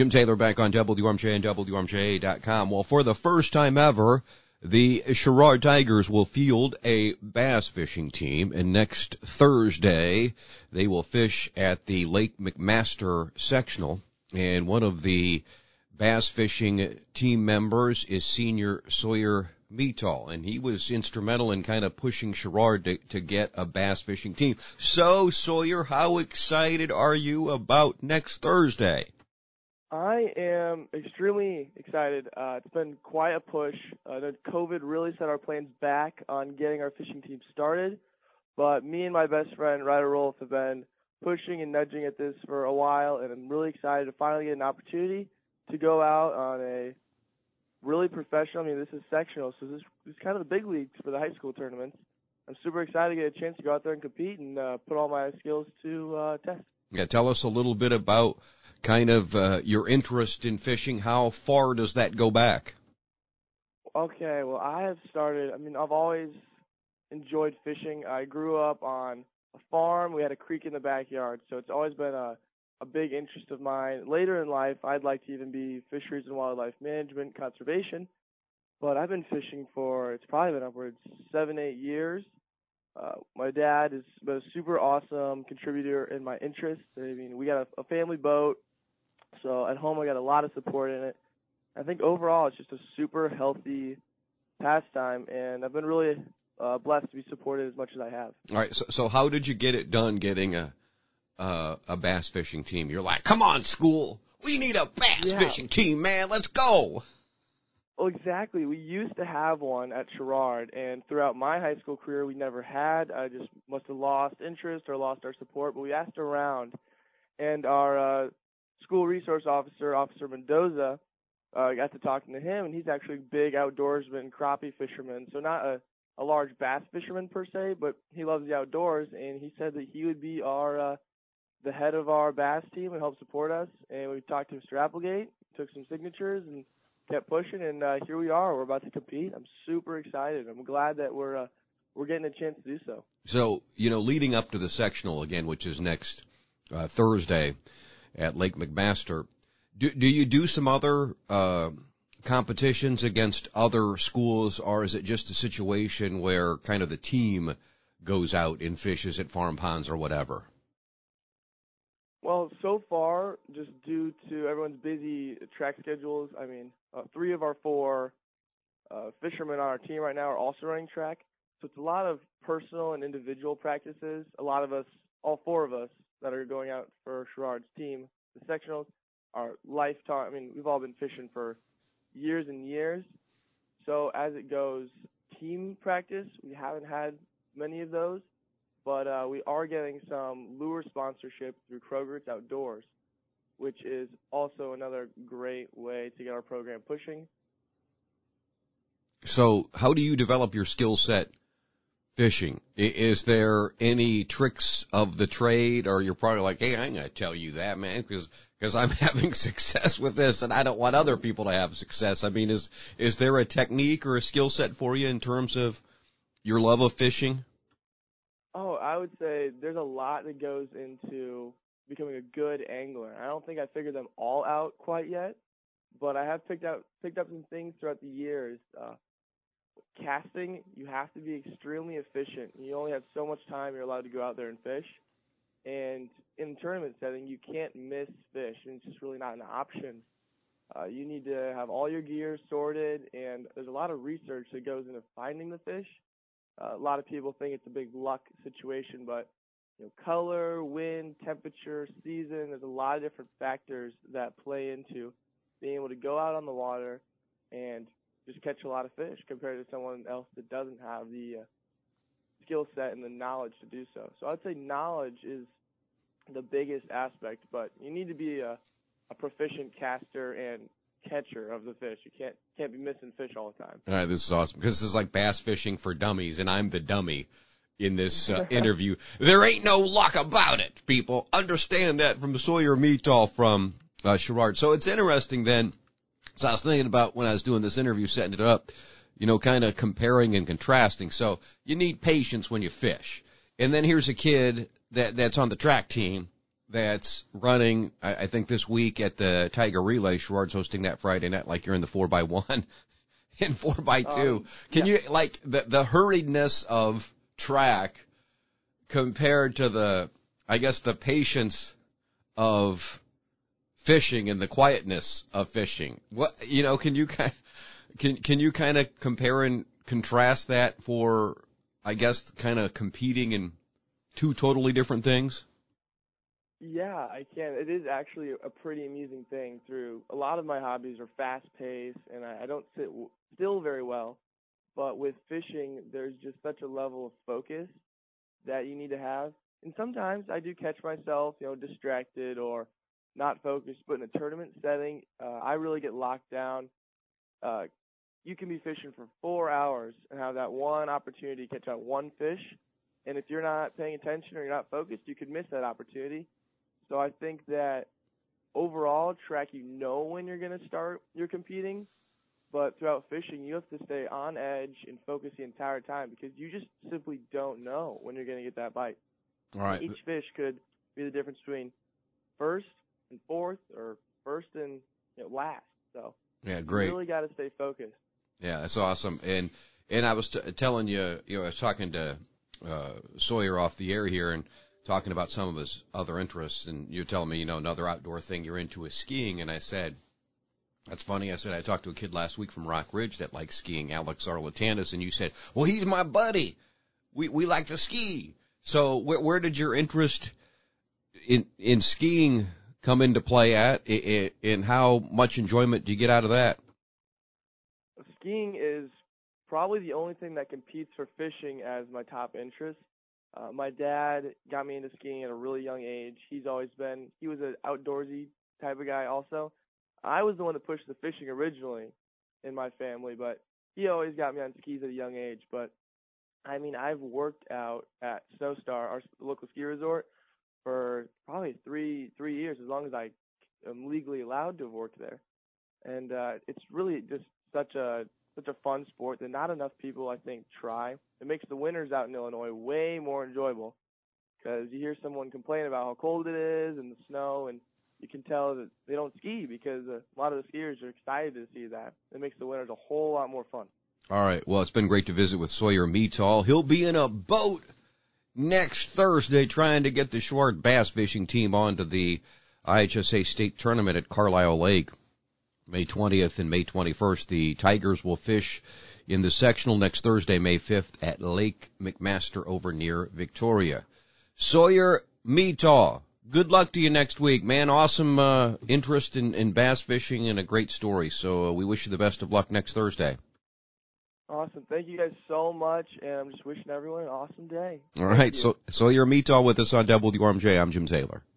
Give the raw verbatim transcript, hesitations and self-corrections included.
Jim Taylor back on W M J and W M J A dot com. Well, for the first time ever, the Sherrard Tigers will field a bass fishing team, and next Thursday they will fish at the Lake McMaster sectional, and one of the bass fishing team members is senior Sawyer Meatall, and he was instrumental in kind of pushing Sherrard to, to get a bass fishing team. So, Sawyer, how excited are you about next Thursday? I am extremely excited. Uh, it's been quite a push. Uh, the COVID really set our plans back on getting our fishing team started, but me and my best friend, Ryder Rolfe, have been pushing and nudging at this for a while, and I'm really excited to finally get an opportunity to go out on a really professional. I mean, this is sectional, so this, this is kind of the big leagues for the high school tournaments. I'm super excited to get a chance to go out there and compete and uh, put all my skills to uh, test. Yeah, tell us a little bit about kind of uh, your interest in fishing. How far does that go back? Okay, well, I have started, I mean, I've always enjoyed fishing. I grew up on a farm. We had a creek in the backyard, so it's always been a a big interest of mine. Later in life, I'd like to even be fisheries and wildlife management, conservation, but I've been fishing for, it's probably been upwards seven, eight years. Uh, my dad has been a super awesome contributor in my interests. I mean, we got a, a family boat, so at home I got a lot of support in it. I think overall it's just a super healthy pastime, and I've been really uh, blessed to be supported as much as I have. All right, so, so how did you get it done getting a Uh, a bass fishing team? You're like, come on, school, we need a bass yeah. fishing team, man, let's go. Well, exactly. We used to have one at Sherrard, and throughout my high school career, we never had. I just must have lost interest or lost our support, but we asked around, and our uh, school resource officer, Officer Mendoza, uh, got to talking to him, and he's actually a big outdoorsman, crappie fisherman, so not a, a large bass fisherman per se, but he loves the outdoors, and he said that he would be our uh, the head of our bass team and help support us. And we talked to Mister Applegate, took some signatures, and kept pushing. And uh, here we are. We're about to compete. I'm super excited. I'm glad that we're uh, we're getting a chance to do so. So, you know, leading up to the sectional again, which is next uh, Thursday at Lake McMaster, do, do you do some other uh, competitions against other schools, or is it just a situation where kind of the team goes out and fishes at farm ponds or whatever? Well, so far, just due to everyone's busy track schedules, I mean, uh, three of our four uh, fishermen on our team right now are also running track. So it's a lot of personal and individual practices. A lot of us, all four of us that are going out for Sherrard's team, the sectionals, are lifetime. I mean, we've all been fishing for years and years. So as it goes, team practice, we haven't had many of those. But uh, we are getting some lure sponsorship through Kroger's Outdoors, which is also another great way to get our program pushing. So how do you develop your skill set fishing? Is there any tricks of the trade, or you're probably like, hey, I ain't going to tell you that, man, because because I'm having success with this and I don't want other people to have success. I mean, is is there a technique or a skill set for you in terms of your love of fishing? Oh, I would say there's a lot that goes into becoming a good angler. I don't think I figured them all out quite yet, but I have picked out picked up some things throughout the years. Uh, casting, you have to be extremely efficient. You only have so much time you're allowed to go out there and fish. And in tournament setting, you can't miss fish, and it's just really not an option. Uh, you need to have all your gear sorted, and there's a lot of research that goes into finding the fish. Uh, a lot of people think it's a big luck situation, but you know, color, wind, temperature, season, there's a lot of different factors that play into being able to go out on the water and just catch a lot of fish compared to someone else that doesn't have the uh, skill set and the knowledge to do so. So I'd say knowledge is the biggest aspect, but you need to be a, a proficient caster and catcher of the fish. You can't can't be missing fish all the time. All right, this is awesome, because this is like bass fishing for dummies, and I'm the dummy in this uh, interview. There ain't no luck about it, people. Understand that from Sawyer Meatall from uh, Sherrard. So it's interesting then. So I was thinking about when I was doing this interview, setting it up, you know, kind of comparing and contrasting. So you need patience when you fish. And then here's a kid that that's on the track team that's running, I, I think this week at the Tiger Relay. Sherrod's hosting that Friday night, like you're in the four by one and four by two. Um, Can yeah. you, like, the, the hurriedness of track compared to the, I guess, the patience of fishing and the quietness of fishing? What, you know, can you kind can can you kind of compare and contrast that for, I guess, kind of competing in two totally different things? Yeah, I can. It is actually a pretty amusing thing. Through a lot of my hobbies are fast paced, and I, I don't sit w- still very well. But with fishing, there's just such a level of focus that you need to have. And sometimes I do catch myself, you know, distracted or not focused. But in a tournament setting, uh, I really get locked down. Uh, you can be fishing for four hours and have that one opportunity to catch out one fish. And if you're not paying attention or you're not focused, you could miss that opportunity. So I think that overall, track, you know when you're going to start your competing, but throughout fishing, you have to stay on edge and focus the entire time because you just simply don't know when you're going to get that bite. All right. Each fish could be the difference between first and fourth or first and you know, last. So Yeah, great. you really got to stay focused. Yeah, that's awesome. And and I was t- telling you, you know, I was talking to uh, Sawyer off the air here and talking about some of his other interests, and you're telling me, you know, another outdoor thing you're into is skiing, and I said, that's funny. I said, I talked to a kid last week from Rock Ridge that likes skiing, Alex Arlatanis, and you said, well, he's my buddy. We we like to ski. So where, where did your interest in in skiing come into play at, and how much enjoyment do you get out of that? Skiing is probably the only thing that competes for fishing as my top interest. Uh, my dad got me into skiing at a really young age. He's always been, he was an outdoorsy type of guy also. I was the one that pushed the fishing originally in my family, but he always got me on skis at a young age. But, I mean, I've worked out at Snowstar, our local ski resort, for probably three three years, as long as I am legally allowed to have worked there. And uh, it's really just such a such a fun sport that not enough people, I think, try. It makes the winters out in Illinois way more enjoyable because you hear someone complain about how cold it is and the snow, and you can tell that they don't ski because a lot of the skiers are excited to see that. It makes the winters a whole lot more fun. All right. Well, it's been great to visit with Sawyer Metall. He'll be in a boat next Thursday trying to get the Sherrod bass fishing team onto the I H S A state tournament at Carlisle Lake. May twentieth and May twenty-first, the Tigers will fish in the sectional next Thursday, May fifth, at Lake McMaster over near Victoria. Sawyer Metall, good luck to you next week, man. Awesome uh, interest in, in bass fishing and a great story. So uh, we wish you the best of luck next Thursday. Awesome. Thank you guys so much, and I'm just wishing everyone an awesome day. All right. So Sawyer Metall with us on W R M J. I'm Jim Taylor.